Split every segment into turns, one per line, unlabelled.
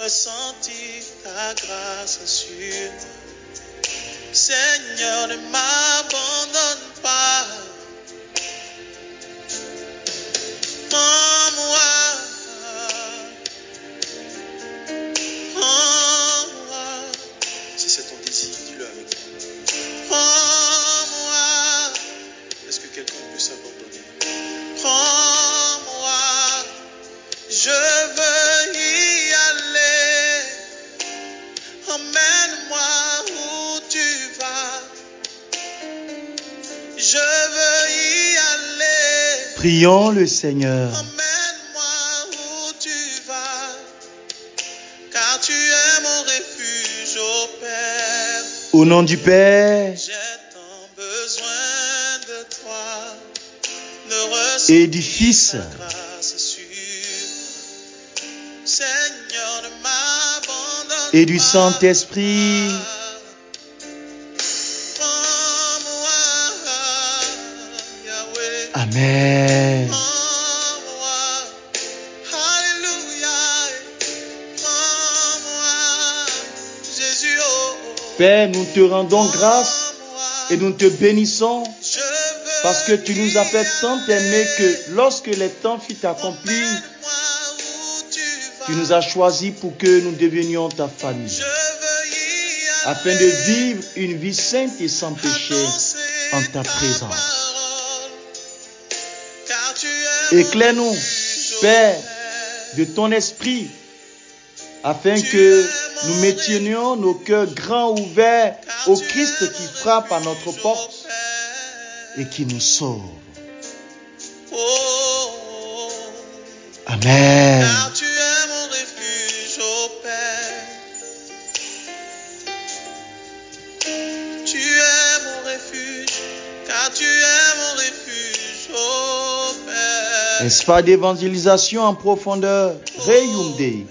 ressenti ta grâce sur moi. Seigneur, ne m'abandonne pas. Prends-moi. Si c'est ton désir, dis-le avec moi. Prends-moi. Est-ce que quelqu'un peut s'abandonner? Prends-moi. Je veux y aller. Emmène-moi où tu vas. Je veux y aller.
Prions le Seigneur.
Emmène-moi où tu vas. Car tu es mon refuge, ô Père.
Au nom du Père
J'ai tant besoin de toi. Ne
et du Fils
ta grâce sur moi. Seigneur, ne m'abandonne
et du
pas.
Saint-Esprit.
Prends-moi, Yahweh.
Amen.
Prends-moi. Alléluia. Prends-moi, Jésus. Oh.
Père, nous te rendons grâce et nous te bénissons
Je veux
parce que tu nous as fait tant aimer que lorsque les temps furent accomplis,
emmène-moi où tu vas.
tu nous as choisis pour que nous devenions ta famille,
Je veux y
afin
aller.
de vivre une vie sainte et sans péché
Annoncer
en ta présence.
parole. Car tu es
Éclaire-nous,
mon refuge, ô
Père,
Père.
de ton esprit, afin que nous maintenions nos cœurs grands ouverts au Christ qui frappe à notre porte et qui nous sauve.
Oh,
Amen.
car tu es mon refuge, ô Père. Tu es mon refuge, car tu es mon refuge, ô Père.
Espace d'évangélisation en profondeur. Reyum Dei.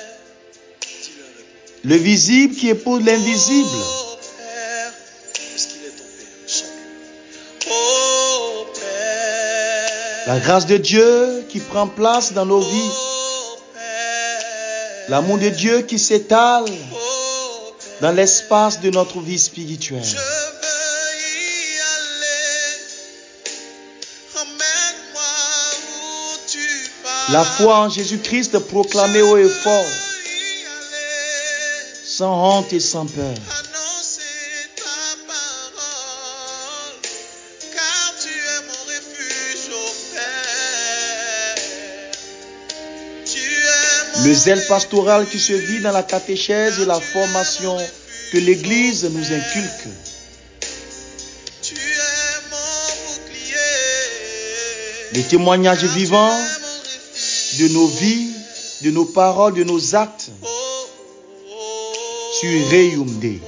Le visible qui épouse l'invisible.
Oh, Père. Est-ce qu'il est ton Père? Chante-le. Oh, Père.
La grâce de Dieu qui prend place dans nos vies.
Oh, Père.
L'amour de Dieu qui s'étale
Oh, Père.
dans l'espace de notre vie spirituelle.
Je veux y aller. Emmène-moi où tu vas.
La foi en Jésus-Christ proclamée haut et fort,
Y aller.
sans honte et sans peur.
Annoncer ta parole. Car tu es mon refuge, ô Père. Tu es mon
Le zèle pastoral qui se vit dans la catéchèse et la formation que l'Église nous inculque.
Tu es mon bouclier.
Les témoignages
Car tu
vivants
es mon refuge.
de nos vies, de nos paroles, de nos actes
Oh, oh,
sur Reyum Dei.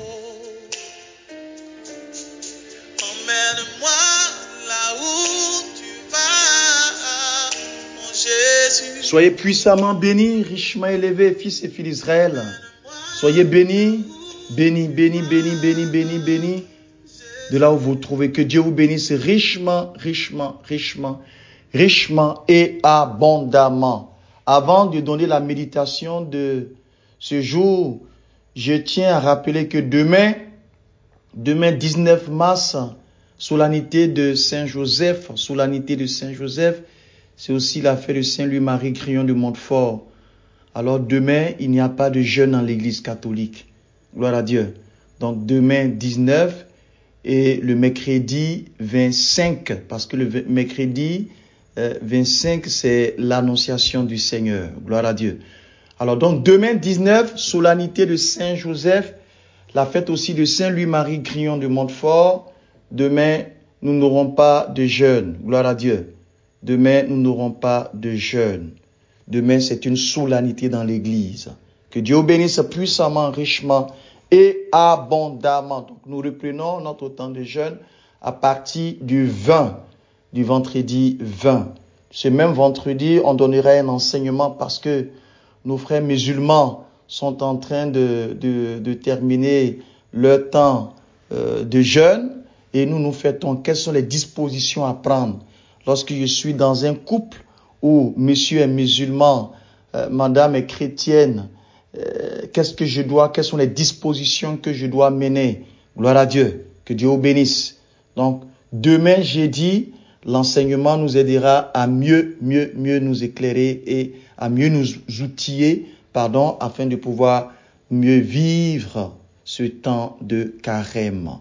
emmène-moi là où tu vas, mon Jésus.
Soyez puissamment bénis, richement élevés, fils et filles d'Israël. Soyez bénis, bénis, bénis, bénis, bénis, bénis, bénis. De là où vous vous trouvez, que Dieu vous bénisse richement, richement, richement, richement et abondamment. Avant de donner la méditation de ce jour, je tiens à rappeler que demain 19 mars, solennité de Saint-Joseph, c'est aussi la fête de Saint-Louis-Marie Grillon de Montfort. Alors demain, il n'y a pas de jeûne dans l'église catholique. Gloire à Dieu. Donc demain 19 et le mercredi 25, parce que le mercredi 25, c'est l'annonciation du Seigneur. Gloire à Dieu. Alors donc demain 19, solennité de Saint-Joseph, la fête aussi de Saint-Louis-Marie Grillon de Montfort. Demain, nous n'aurons pas de jeûne. Gloire à Dieu. Demain, nous n'aurons pas de jeûne. Demain, c'est une solennité dans l'église. Que Dieu bénisse puissamment, richement et abondamment. Donc, nous reprenons notre temps de jeûne à partir du vendredi 20. Ce même vendredi, on donnera un enseignement parce que nos frères musulmans sont en train de terminer leur temps de jeûne et nous fêtons quelles sont les dispositions à prendre. Lorsque je suis dans un couple où monsieur est musulman, madame est chrétienne qu'est-ce que je dois, quelles sont les dispositions que je dois mener. Gloire à Dieu, que Dieu vous bénisse. Donc, demain, jeudi, l'enseignement nous aidera à mieux nous éclairer et à mieux nous outiller, afin de pouvoir mieux vivre ce temps de carême.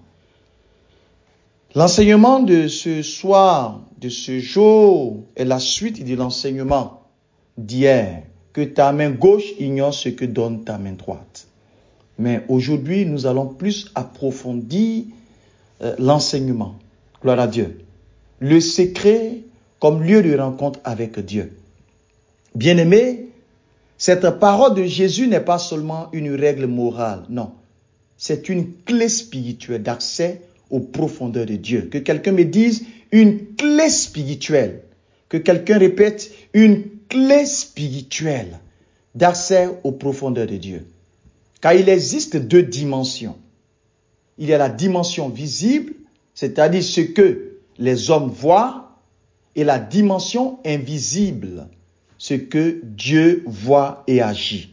L'enseignement de ce soir, de ce jour, est la suite de l'enseignement d'hier. Que ta main gauche ignore ce que donne ta main droite. Mais aujourd'hui, nous allons plus approfondir l'enseignement. Gloire à Dieu. Le secret comme lieu de rencontre avec Dieu. Bien-aimés, cette parole de Jésus n'est pas seulement une règle morale, non. C'est une clé spirituelle d'accès aux profondeurs de Dieu. Que quelqu'un me dise une clé spirituelle. Que quelqu'un répète une clé spirituelle d'accès aux profondeurs de Dieu. Car il existe deux dimensions. Il y a la dimension visible, c'est-à-dire ce que les hommes voient, et la dimension invisible, ce que Dieu voit et agit.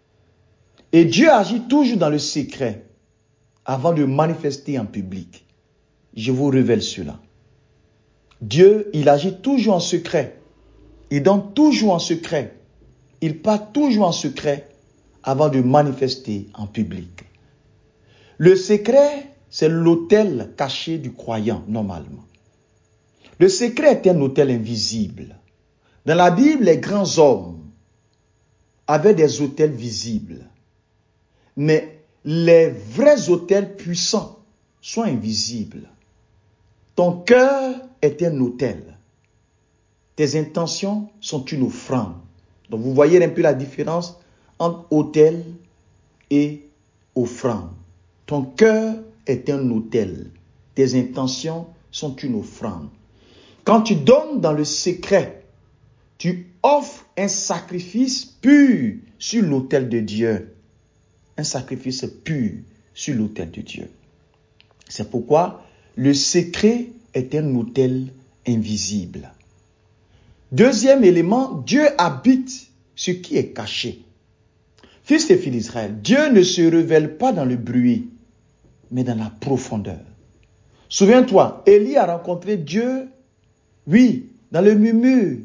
Et Dieu agit toujours dans le secret avant de manifester en public. Je vous révèle cela. Dieu, il agit toujours en secret. Il donne toujours en secret. Il parle toujours en secret avant de manifester en public. Le secret, c'est l'autel caché du croyant, normalement. Le secret est un autel invisible. Dans la Bible, les grands hommes avaient des autels visibles. Mais les vrais autels puissants sont invisibles. Ton cœur est un autel. Tes intentions sont une offrande. Donc vous voyez un peu la différence entre autel et offrande. Ton cœur est un autel. Tes intentions sont une offrande. Quand tu donnes dans le secret, tu offres un sacrifice pur sur l'autel de Dieu. Un sacrifice pur sur l'autel de Dieu. C'est pourquoi le secret est un autel invisible. Deuxième élément, Dieu habite ce qui est caché. Fils et filles d'Israël, Dieu ne se révèle pas dans le bruit, mais dans la profondeur. Souviens-toi, Élie a rencontré Dieu, oui, dans le murmure.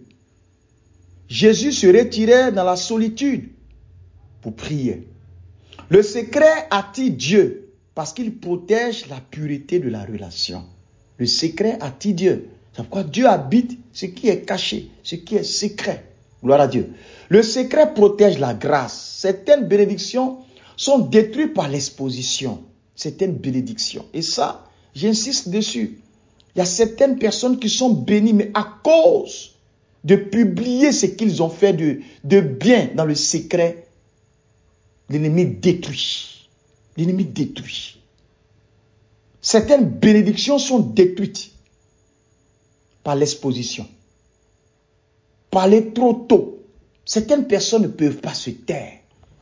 Jésus se retirait dans la solitude pour prier. Le secret attire Dieu parce qu'il protège la pureté de la relation. Le secret attire Dieu. C'est pourquoi Dieu habite ce qui est caché, ce qui est secret. Gloire à Dieu. Le secret protège la grâce. Certaines bénédictions sont détruites par l'exposition. Certaines bénédictions. Et ça, j'insiste dessus. Il y a certaines personnes qui sont bénies, mais à cause de publier ce qu'ils ont fait de bien dans le secret, l'ennemi détruit. L'ennemi détruit. Certaines bénédictions sont détruites par l'exposition. Parler trop tôt. Certaines personnes ne peuvent pas se taire.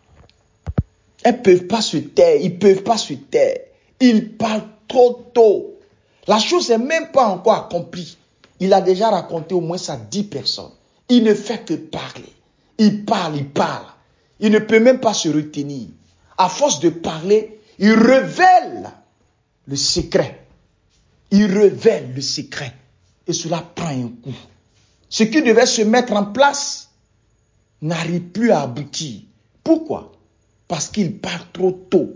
Elles ne peuvent pas se taire. Ils ne peuvent pas se taire. Ils parlent trop tôt. La chose n'est même pas encore accomplie. Il a déjà raconté au moins ça à 10 personnes. Il ne fait que parler. Il parle, il parle. Il ne peut même pas se retenir. À force de parler, il révèle le secret. Il révèle le secret. Et cela prend un coup. Ce qui devait se mettre en place n'arrive plus à aboutir. Pourquoi? Parce qu'il parle trop tôt.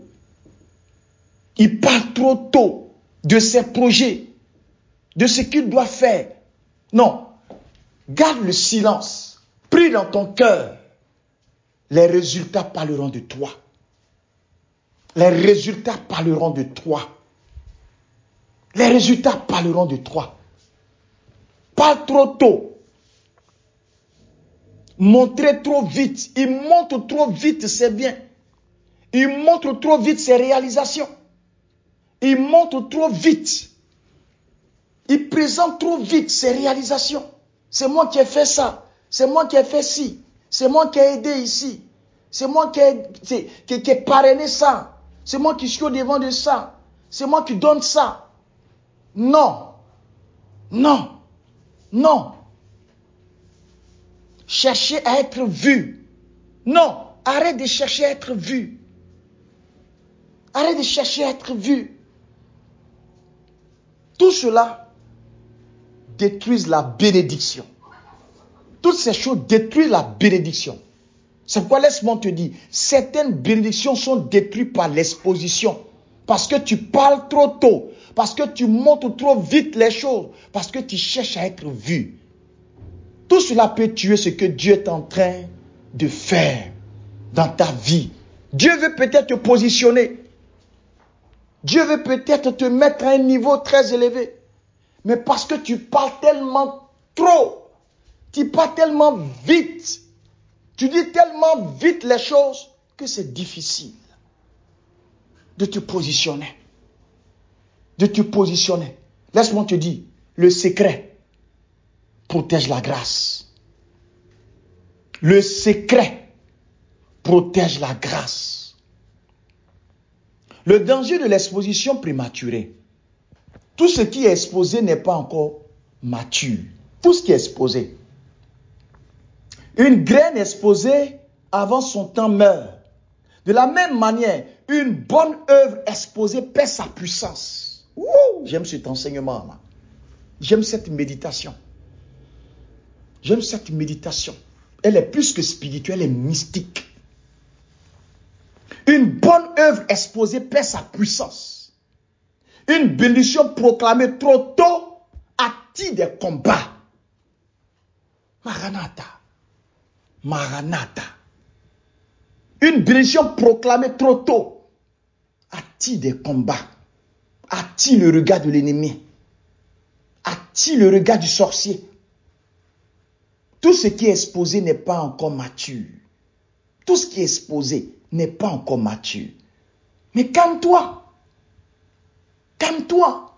Il parle trop tôt de ses projets, de ce qu'il doit faire. Non. Garde le silence. Prie dans ton cœur. Les résultats parleront de toi. Les résultats parleront de toi. Les résultats parleront de toi. Parle trop tôt. Montrer trop vite. Il montre trop vite ses biens. Il montre trop vite ses réalisations. Il montre trop vite. Il présente trop vite ses réalisations. C'est moi qui ai fait ça. C'est moi qui ai fait ci. C'est moi qui ai aidé ici. C'est moi qui ai parrainé ça. C'est moi qui suis au devant de ça. C'est moi qui donne ça. Non. Non. Non. Chercher à être vu. Non. Arrête de chercher à être vu. Arrête de chercher à être vu. Tout cela détruit la bénédiction. Toutes ces choses détruisent la bénédiction. C'est pourquoi laisse-moi te dire, certaines bénédictions sont détruites par l'exposition. Parce que tu parles trop tôt. Parce que tu montres trop vite les choses. Parce que tu cherches à être vu. Tout cela peut tuer ce que Dieu est en train de faire dans ta vie. Dieu veut peut-être te positionner. Dieu veut peut-être te mettre à un niveau très élevé. Mais parce que tu parles tellement trop, tu parles tellement vite, tu dis tellement vite les choses que c'est difficile de te positionner. De te positionner. Laisse-moi te dire, le secret protège la grâce. Le secret protège la grâce. Le danger de l'exposition prématurée. Tout ce qui est exposé n'est pas encore mature. Tout ce qui est exposé. Une graine exposée avant son temps meurt. De la même manière, une bonne œuvre exposée perd sa puissance. J'aime cet enseignement-là. J'aime cette méditation. J'aime cette méditation. Elle est plus que spirituelle, elle est mystique. Une bonne œuvre exposée perd sa puissance. Une bénédiction proclamée trop tôt attire des combats. Maranatha. Maranatha. Une bénédiction proclamée trop tôt attire des combats. Attire le regard de l'ennemi. Attire le regard du sorcier. Tout ce qui est exposé n'est pas encore mature. Tout ce qui est exposé n'est pas encore mature. Mais calme-toi. Calme-toi.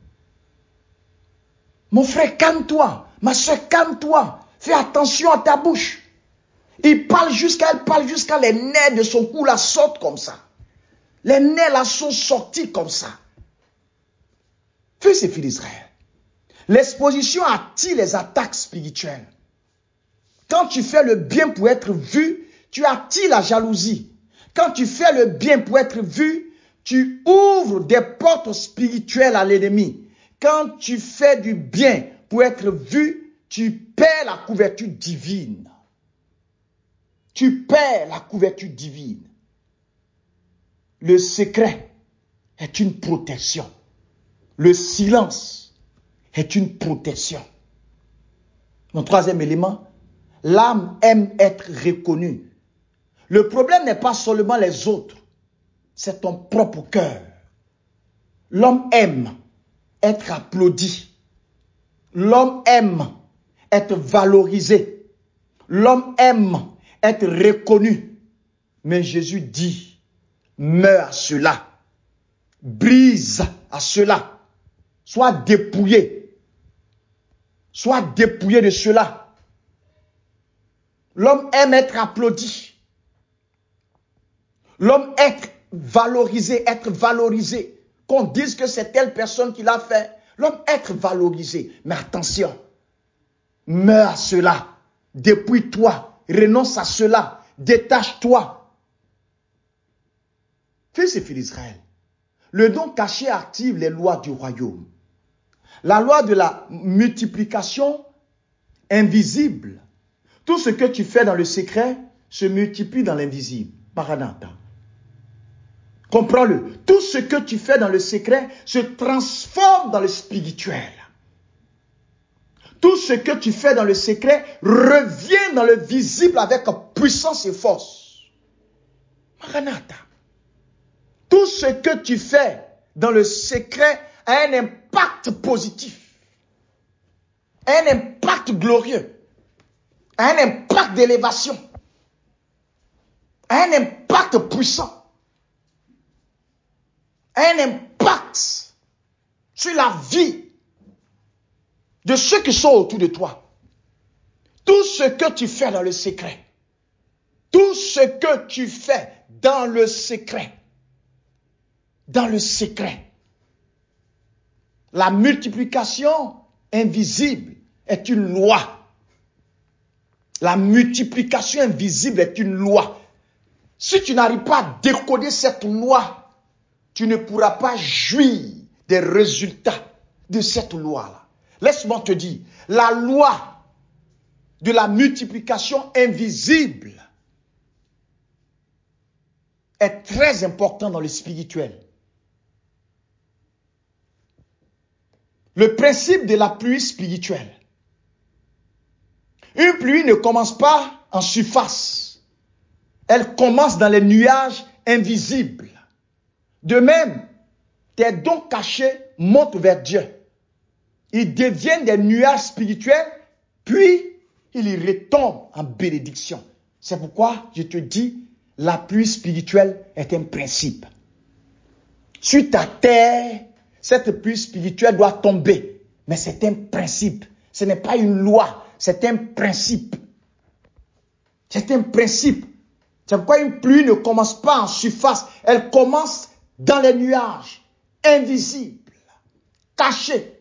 Mon frère, calme-toi. Ma soeur, calme-toi. Fais attention à ta bouche. Elle parle jusqu'à les nerfs de son cou là sortent comme ça. Les nerfs là sont sortis comme ça. Fils et filles d'Israël. L'exposition attire les attaques spirituelles. Quand tu fais le bien pour être vu, tu attires la jalousie. Quand tu fais le bien pour être vu, tu ouvres des portes spirituelles à l'ennemi. Quand tu fais du bien pour être vu, tu perds la couverture divine. Tu perds la couverture divine. Le secret est une protection. Le silence est une protection. Mon troisième élément, l'âme aime être reconnue. Le problème n'est pas seulement les autres, c'est ton propre cœur. L'homme aime être applaudi. L'homme aime être valorisé. L'homme aime être reconnu. Mais Jésus dit, meurs à cela. Brise à cela. Sois dépouillé. Sois dépouillé de cela. L'homme aime être applaudi. L'homme aime être valorisé. Qu'on dise que c'est telle personne qui l'a fait. L'homme être valorisé. Mais attention, meurs à cela. Dépouille-toi. Renonce à cela. Détache-toi. Fils et filles d'Israël, le don caché active les lois du royaume. La loi de la multiplication invisible. Tout ce que tu fais dans le secret se multiplie dans l'invisible. Maranatha. Comprends-le. Tout ce que tu fais dans le secret se transforme dans le spirituel. Tout ce que tu fais dans le secret revient dans le visible avec puissance et force. Maranatha. Tout ce que tu fais dans le secret a un impact positif. Un impact glorieux. Un impact d'élévation. Un impact puissant. Un impact sur la vie de ceux qui sont autour de toi. Tout ce que tu fais dans le secret. Tout ce que tu fais dans le secret. Dans le secret. La multiplication invisible est une loi. La multiplication invisible est une loi. Si tu n'arrives pas à décoder cette loi, tu ne pourras pas jouir des résultats de cette loi-là. Laisse-moi te dire, la loi de la multiplication invisible est très importante dans le spirituel. Le principe de la pluie spirituelle. Une pluie ne commence pas en surface. Elle commence dans les nuages invisibles. De même, tes dons cachés montent vers Dieu. Ils deviennent des nuages spirituels, puis ils y retombent en bénédiction. C'est pourquoi je te dis, la pluie spirituelle est un principe. Sur ta terre, cette pluie spirituelle doit tomber. Mais c'est un principe. Ce n'est pas une loi, c'est un principe. C'est un principe. C'est pourquoi une pluie ne commence pas en surface. Elle commence dans les nuages, invisibles, cachés.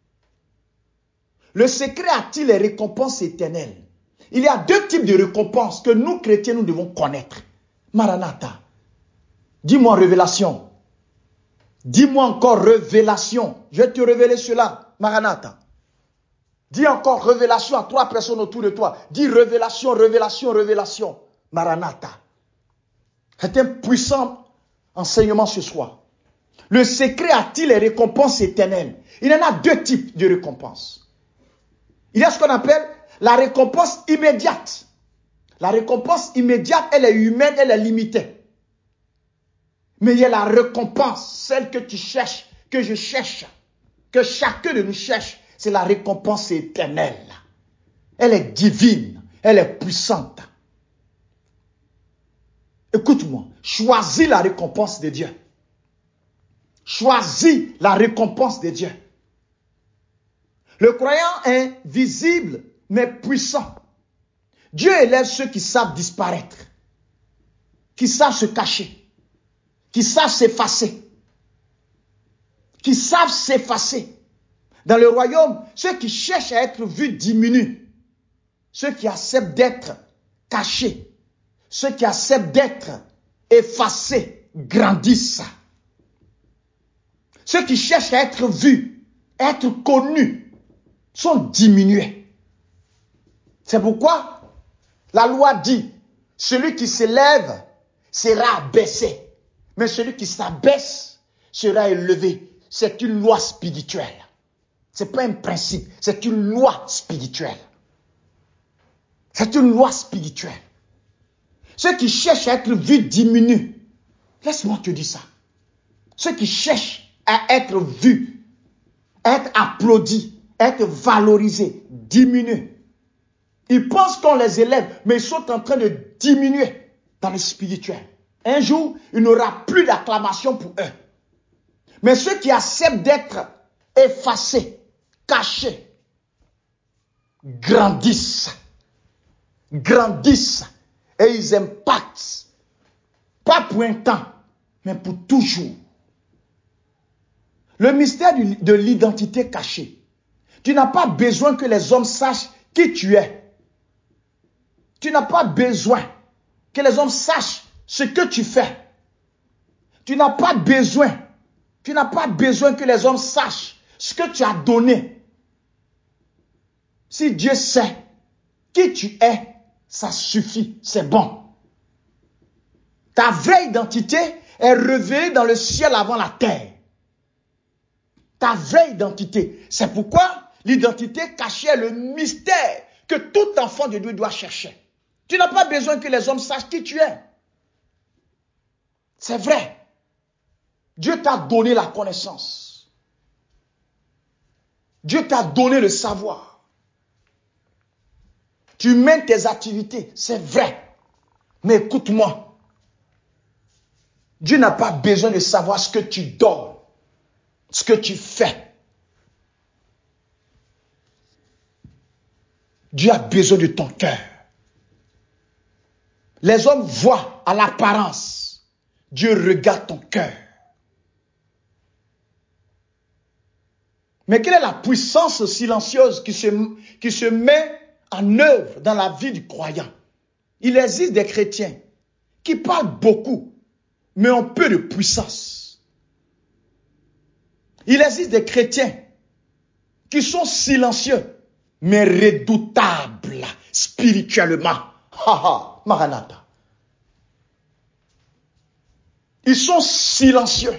Le secret a-t-il les récompenses éternelles? Il y a deux types de récompenses que nous, chrétiens, nous devons connaître. Maranatha. Dis-moi révélation. Dis-moi encore révélation. Je vais te révéler cela. Maranatha. Dis encore révélation à 3 personnes autour de toi. Dis révélation, révélation, révélation. Maranatha. C'est un puissant enseignement ce soir. Le secret a-t-il les récompenses éternelles? Il y en a deux types de récompenses. Il y a ce qu'on appelle la récompense immédiate. La récompense immédiate, elle est humaine, elle est limitée. Mais il y a la récompense, celle que tu cherches, que je cherche, que chacun de nous cherche. C'est la récompense éternelle. Elle est divine, elle est puissante. Écoute-moi, choisis la récompense de Dieu. Choisis la récompense de Dieu. Le croyant est visible, mais puissant. Dieu élève ceux qui savent disparaître, qui savent se cacher, qui savent s'effacer, qui savent s'effacer. Dans le royaume, ceux qui cherchent à être vus diminuent. Ceux qui acceptent d'être cachés, ceux qui acceptent d'être effacés, grandissent. Ceux qui cherchent à être vus, à être connus, sont diminués. C'est pourquoi la loi dit, celui qui s'élève sera abaissé, mais celui qui s'abaisse sera élevé. C'est une loi spirituelle. Ce n'est pas un principe, c'est une loi spirituelle. C'est une loi spirituelle. Ceux qui cherchent à être vus diminuent. Laisse-moi te dire ça. Ceux qui cherchent à être vus, à être applaudis, à être valorisés, diminuent. Ils pensent qu'on les élève, mais ils sont en train de diminuer dans le spirituel. Un jour, il n'y aura plus d'acclamation pour eux. Mais ceux qui acceptent d'être effacés, cachés, grandissent. Grandissent. Et ils impactent. Pas pour un temps, mais pour toujours. Le mystère de l'identité cachée. Tu n'as pas besoin que les hommes sachent qui tu es. Tu n'as pas besoin que les hommes sachent ce que tu fais. Tu n'as pas besoin que les hommes sachent ce que tu as donné. Si Dieu sait qui tu es, ça suffit, c'est bon. Ta vraie identité est révélée dans le ciel avant la terre. Ta vraie identité. C'est pourquoi l'identité cachée est le mystère que tout enfant de Dieu doit chercher. Tu n'as pas besoin que les hommes sachent qui tu es. C'est vrai. Dieu t'a donné la connaissance. Dieu t'a donné le savoir. Tu mènes tes activités, c'est vrai. Mais écoute-moi. Dieu n'a pas besoin de savoir ce que tu donnes, ce que tu fais. Dieu a besoin de ton cœur. Les hommes voient à l'apparence. Dieu regarde ton cœur. Mais quelle est la puissance silencieuse qui se met en œuvre dans la vie du croyant? Il existe des chrétiens qui parlent beaucoup, mais ont peu de puissance. Il existe des chrétiens qui sont silencieux, mais redoutables spirituellement. Haha, Maranatha. Ils sont silencieux.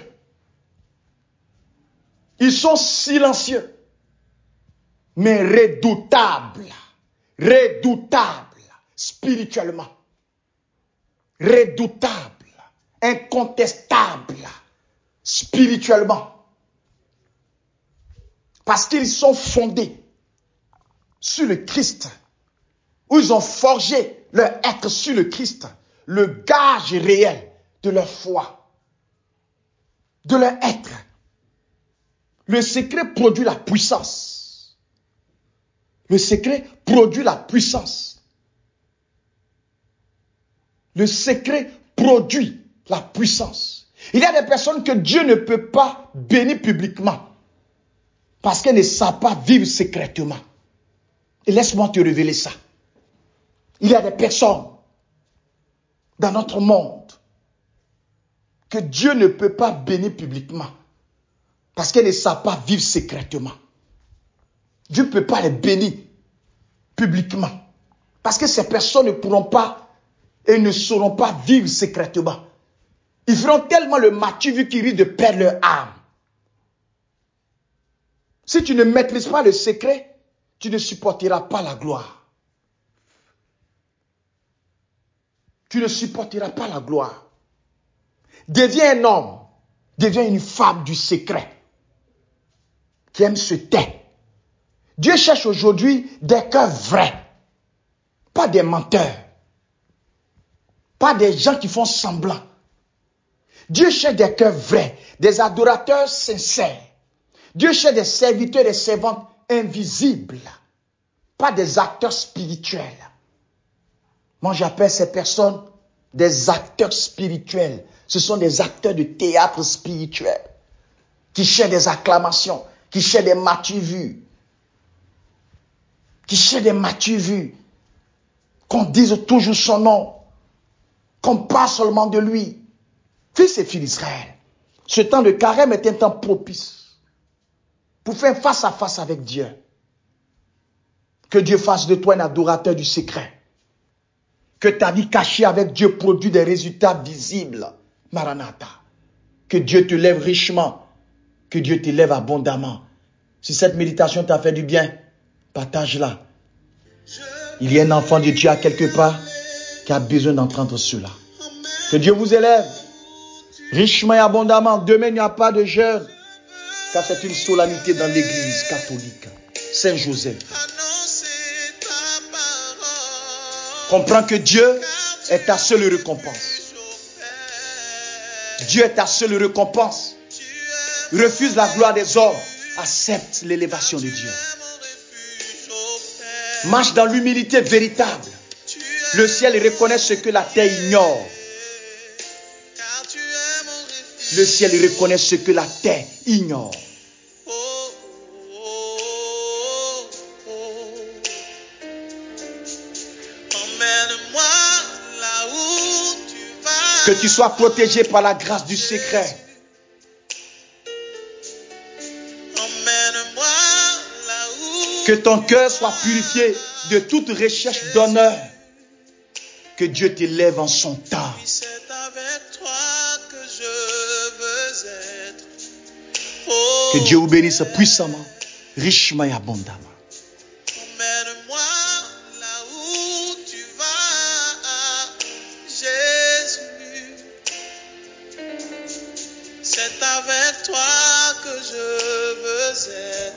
Ils sont silencieux, mais redoutables. Redoutables spirituellement. Redoutables, incontestables spirituellement. Parce qu'ils sont fondés sur le Christ, où ils ont forgé leur être sur le Christ, le gage réel de leur foi, de leur être. Le secret produit la puissance. Le secret produit la puissance. Le secret produit la puissance. Il y a des personnes que Dieu ne peut pas bénir publiquement parce qu'elles ne savent pas vivre secrètement. Et laisse-moi te révéler ça. Il y a des personnes dans notre monde que Dieu ne peut pas bénir publiquement parce qu'elles ne savent pas vivre secrètement. Dieu ne peut pas les bénir publiquement parce que ces personnes ne pourront pas et ne sauront pas vivre secrètement. Ils feront tellement le matu vu qu'ils risquent de perdre leur âme. Si tu ne maîtrises pas le secret, tu ne supporteras pas la gloire. Tu ne supporteras pas la gloire. Deviens un homme, deviens une femme du secret qui aime se taire. Dieu cherche aujourd'hui des cœurs vrais, pas des menteurs, pas des gens qui font semblant. Dieu cherche des cœurs vrais, des adorateurs sincères. Dieu cherche des serviteurs et des servantes invisibles, pas des acteurs spirituels. Moi, j'appelle ces personnes des acteurs spirituels. Ce sont des acteurs de théâtre spirituel qui cherchent des acclamations, qui cherchent des matu-vues, qu'on dise toujours son nom, qu'on parle seulement de lui. Fils et filles d'Israël, ce temps de carême est un temps propice pour faire face à face avec Dieu. Que Dieu fasse de toi un adorateur du secret. Que ta vie cachée avec Dieu produit des résultats visibles. Maranatha. Que Dieu te lève richement. Que Dieu te lève abondamment. Si cette méditation t'a fait du bien, partage-la. Il y a un enfant de Dieu à quelque part qui a besoin d'entendre cela. Que Dieu vous élève richement et abondamment. Demain, il n'y a pas de jeûne, car c'est une solennité dans l'église catholique. Saint Joseph. Comprends que Dieu est ta seule récompense. Dieu est ta seule récompense. Refuse la gloire des hommes. Accepte l'élévation de Dieu. Marche dans l'humilité véritable. Le ciel reconnaît ce que la terre ignore. Le ciel reconnaît ce que la terre ignore. Que tu sois protégé par la grâce du secret. Que ton cœur soit purifié de toute recherche d'honneur. Que Dieu t'élève en son temps. Que Dieu vous bénisse puissamment, richement et abondamment.
C'est avec toi que je veux être.